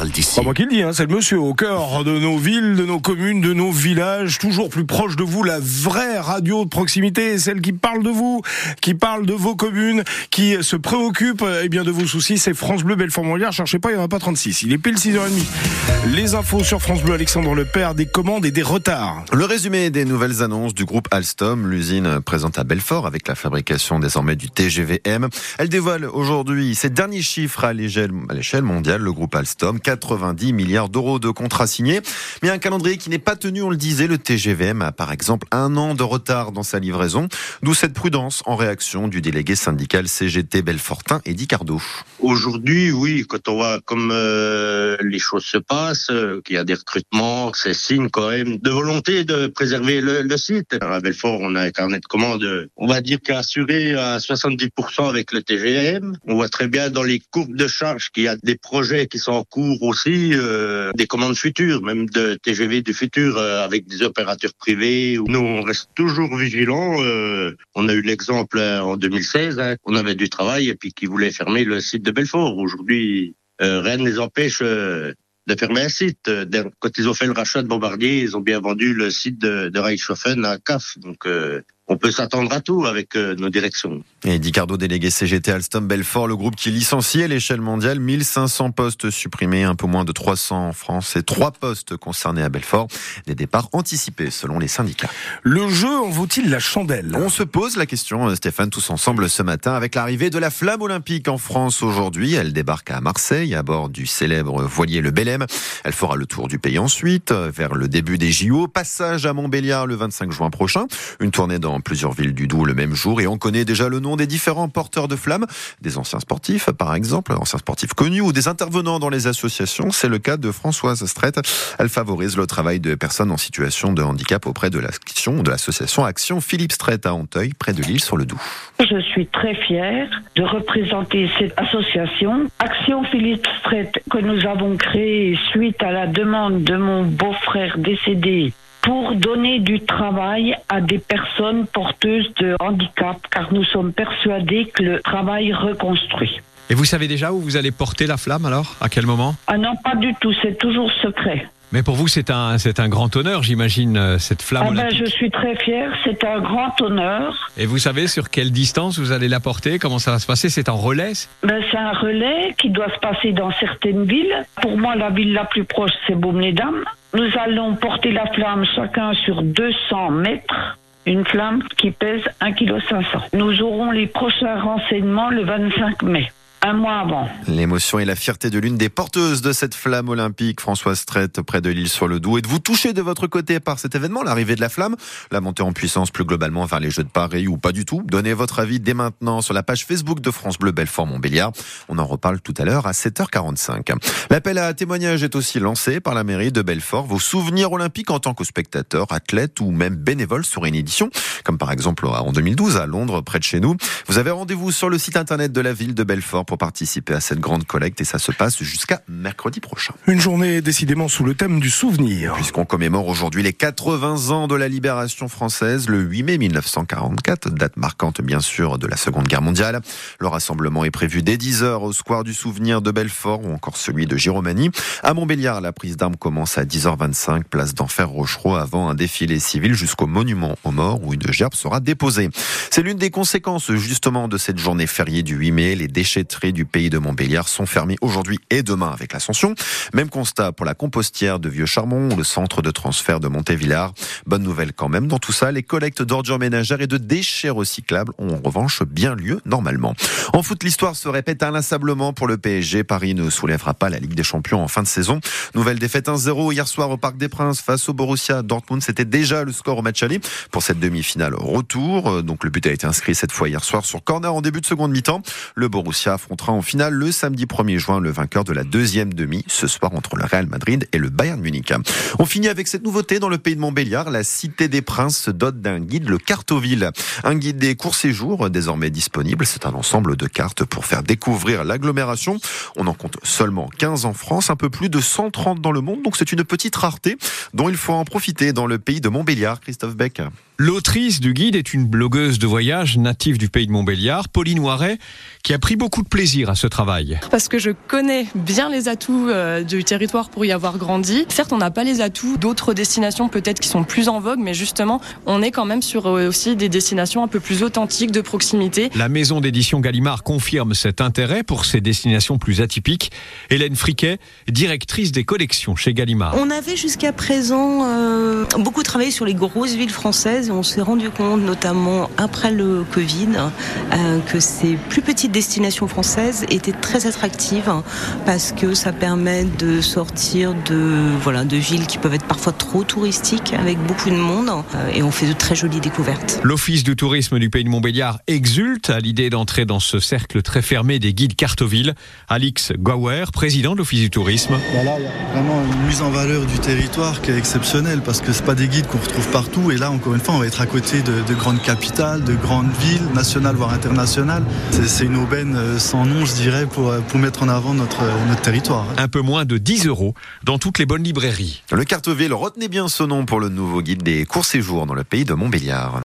parle d'ici. Pas moi qui le dis, c'est le monsieur au cœur de nos villes, de nos communes, de nos villages, toujours plus proche de vous, la vraie radio de proximité, celle qui parle de vous, qui parle de vos communes, qui se préoccupe de vos soucis. C'est France Bleu Belfort-Montbéliard. Cherchez pas, il n'y en a pas 36. Il est pile 6h30. Les infos sur France Bleu, Alexandre Lepère, des commandes et des retards. Le résumé des nouvelles annonces du groupe Alstom, l'usine présente à Belfort avec la fabrication désormais du TGV-M. Elle dévoile aujourd'hui ses derniers chiffres à l'échelle mondiale. Le groupe Alstom, 90 milliards d'euros de contrats signés. Mais un calendrier qui n'est pas tenu, on le disait. Le TGV-M a par exemple 1 an de retard dans sa livraison. D'où cette prudence en réaction du délégué syndical CGT Belfortin, Eddy Cardot. Aujourd'hui, oui, quand on voit comme les choses se passent, qu'il y a des recrutements, c'est signe quand même de volonté de préserver le site. À Belfort, on a un carnet de commandes, on va dire qu'à assuré à 70% avec le TGM. On voit très bien dans les courbes de charge qu'il y a des projets qui sont en cours aussi, des commandes futures, même de TGV du futur avec des opérateurs privés. Nous, on reste toujours vigilants. On a eu l'exemple en 2016, on avait du travail et puis qui voulait fermer le site de Belfort. Aujourd'hui, rien ne les empêche de fermer un site. Quand ils ont fait le rachat de Bombardier, ils ont bien vendu le site de Reichshofen à CAF. Donc, on peut s'attendre à tout avec nos directions. Et Eddy Cardot, délégué CGT Alstom Belfort, le groupe qui licencie à l'échelle mondiale 1500 postes supprimés, un peu moins de 300 en France et 3 postes concernés à Belfort. Des départs anticipés selon les syndicats. Le jeu en vaut-il la chandelle ? On se pose la question, Stéphane, tous ensemble ce matin, avec l'arrivée de la flamme olympique en France aujourd'hui. Elle débarque à Marseille à bord du célèbre voilier le Belém. Elle fera le tour du pays ensuite, vers le début des JO. Passage à Montbéliard le 25 juin prochain. Une tournée dans plusieurs villes du Doubs le même jour. Et on connaît déjà le nom des différents porteurs de flammes. Des anciens sportifs, par exemple, anciens sportifs connus ou des intervenants dans les associations. C'est le cas de Françoise Strait. Elle favorise le travail de personnes en situation de handicap auprès de l'association Action Philippe Strait à Anteuil, près de l'Isle-sur-le-Doubs. Je suis très fière de représenter cette association Action Philippe Strait que nous avons créée suite à la demande de mon beau-frère décédé pour donner du travail à des personnes porteuses de handicap, car nous sommes persuadés que le travail reconstruit. Et vous savez déjà où vous allez porter la flamme alors ? À quel moment ? Ah non, pas du tout, c'est toujours secret. Mais pour vous, c'est un grand honneur, j'imagine, cette flamme olympique. Je suis très fière, c'est un grand honneur. Et vous savez sur quelle distance vous allez la porter ? Comment ça va se passer ? C'est en relais ? C'est un relais qui doit se passer dans certaines villes. Pour moi, la ville la plus proche, c'est Baume-les-Dames. Nous allons porter la flamme chacun sur 200 mètres. Une flamme qui pèse 1,5 kg. Nous aurons les prochains renseignements le 25 mai. Un mois avant. L'émotion et la fierté de l'une des porteuses de cette flamme olympique, Françoise Strait, près de l'Isle-sur-le-Doubs. Êtes-vous touché de votre côté par cet événement, l'arrivée de la flamme, la montée en puissance plus globalement vers les Jeux de Paris ou pas du tout ? Donnez votre avis dès maintenant sur la page Facebook de France Bleu Belfort-Montbéliard. On en reparle tout à l'heure à 7h45. L'appel à témoignage est aussi lancé par la mairie de Belfort. Vos souvenirs olympiques en tant que spectateur, athlète ou même bénévole sur une édition, comme par exemple en 2012 à Londres, près de chez nous. Vous avez rendez-vous sur le site internet de la ville de Belfort pour participer à cette grande collecte et ça se passe jusqu'à mercredi prochain. Une journée décidément sous le thème du souvenir. Puisqu'on commémore aujourd'hui les 80 ans de la libération française, le 8 mai 1944, date marquante bien sûr de la Seconde Guerre mondiale. Le rassemblement est prévu dès 10h au square du Souvenir de Belfort ou encore celui de Giromagny. À Montbéliard, la prise d'armes commence à 10h25, place d'Enfer Rochereau, avant un défilé civil jusqu'au monument aux morts où une gerbe sera déposée. C'est l'une des conséquences justement de cette journée fériée du 8 mai. Les déchetteries du pays de Montbéliard sont fermées aujourd'hui et demain avec l'Ascension. Même constat pour la compostière de Vieux-Charmont ou le centre de transfert de Montévillard. Bonne nouvelle quand même dans tout ça, les collectes d'ordures ménagères et de déchets recyclables ont en revanche bien lieu normalement. En foot, l'histoire se répète inlassablement pour le PSG. Paris ne soulèvera pas la Ligue des Champions en fin de saison. Nouvelle défaite 1-0 hier soir au Parc des Princes face au Borussia Dortmund. C'était déjà le score au match aller pour cette demi-finale retour. Donc le but a été inscrit cette fois hier soir sur corner en début de seconde mi-temps. Le Borussia affrontera en finale le samedi 1er juin le vainqueur de la deuxième demi ce soir entre le Real Madrid et le Bayern Munich. On finit avec cette nouveauté dans le pays de Montbéliard. La Cité des Princes se dote d'un guide, le Cartoville. Un guide des courts séjours désormais disponible. C'est un ensemble de cartes pour faire découvrir l'agglomération. On en compte seulement 15 en France, un peu plus de 130 dans le monde. Donc c'est une petite rareté dont il faut en profiter dans le pays de Montbéliard. Christophe Beck. L'autrice du guide est une blogueuse de voyage native du pays de Montbéliard, Pauline Noiret, qui a pris beaucoup de plaisir à ce travail. Parce que je connais bien les atouts du territoire pour y avoir grandi. Certes, on n'a pas les atouts d'autres destinations peut-être qui sont plus en vogue, mais justement, on est quand même sur aussi des destinations un peu plus authentiques, de proximité. La maison d'édition Gallimard confirme cet intérêt pour ces destinations plus atypiques. Hélène Friquet, directrice des collections chez Gallimard. On avait jusqu'à présent beaucoup travaillé sur les grosses villes françaises et on s'est rendu compte, notamment après le Covid, que ces plus petites destinations françaises étaient très attractives parce que ça permet de sortir de villes qui peuvent être parfois trop touristiques avec beaucoup de monde et on fait de très jolies découvertes. L'Office du tourisme du pays de Montbéliard exulte à l'idée d'entrer dans ce cercle très fermé des guides Cartoville. Alix Gauer, président de l'Office du tourisme. Là, il y a vraiment une mise en valeur du territoire qui est exceptionnelle parce que c'est pas des guides qu'on retrouve partout et là, encore une fois, on va être à côté de grandes capitales, de grandes villes, nationales voire internationales. C'est une aubaine sans nom, je dirais, pour mettre en avant notre territoire. Un peu moins de 10 € dans toutes les bonnes librairies. Le Cartoville, retenez bien ce nom pour le nouveau guide des courts séjours dans le pays de Montbéliard.